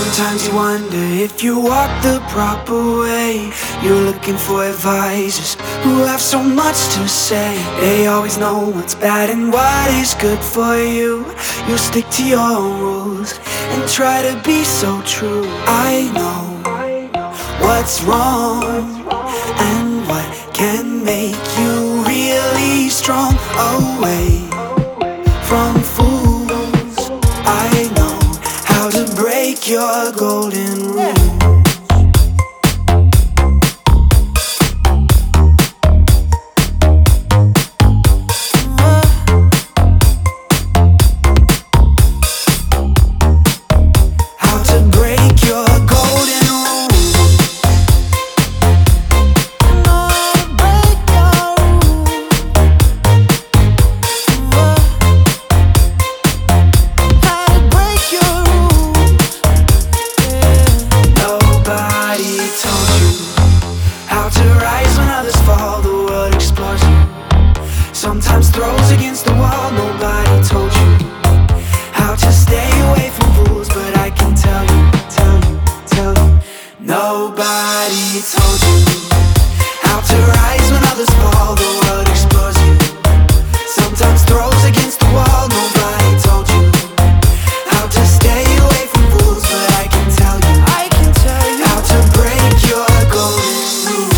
Sometimes you wonder if you walk the proper way. You're looking for advisors who have so much to say. They always know what's bad and what is good for you. You stick to your rules and try to be so true. I know what's wrong and what can make you really strong. Away from fools, I know how to break your golden rule. Sometimes throws against the wall. Nobody told you how to stay away from fools, but I can tell you. Nobody told you how to rise when others fall. The world explores you. Sometimes throws against the wall. Nobody told you how to stay away from fools, but I can tell you how to break your golden rule.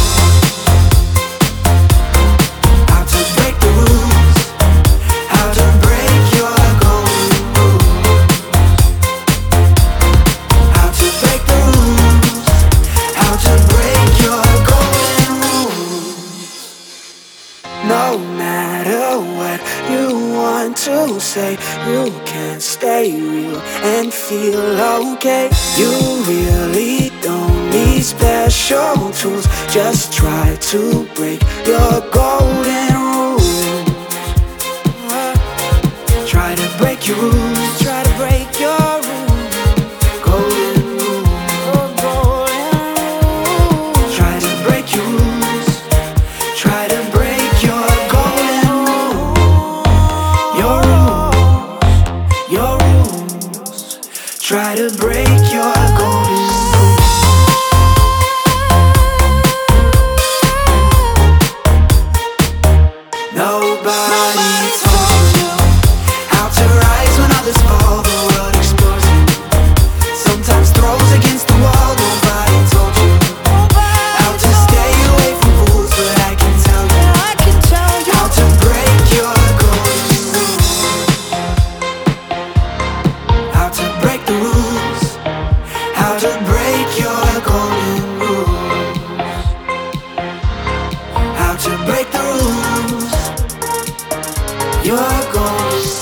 No matter what you want to say, you can stay real and feel okay. You really don't need special tools. Just try to break your golden rule. Try to break your rules. Try to break your rule. Golden rule. Try to break your rules. Try to break try to break your golden rule. Nobody told you how to rise when others fall. The world explores you. Sometimes throws against the wall. Nobody told you how to stay away from fools, but I can tell you how to break your golden rule. How to break the rules. How to break your golden rules. How to break the rules. Your golden